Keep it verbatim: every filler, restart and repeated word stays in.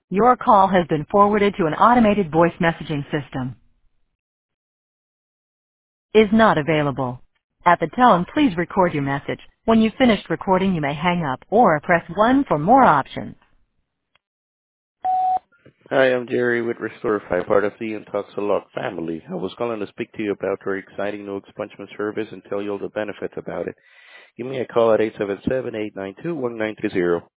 Your call has been forwarded to an automated voice messaging system. Is not available. At the tone, please record your message. When you've finished recording, you may hang up or press one for more options. Hi, I'm Jerry with Restorify, part of the Intoxilog family. I was calling to speak to you about our exciting new expungement service and tell you all the benefits about it. Give me a call at eight seven seven, eight nine two, one nine two zero.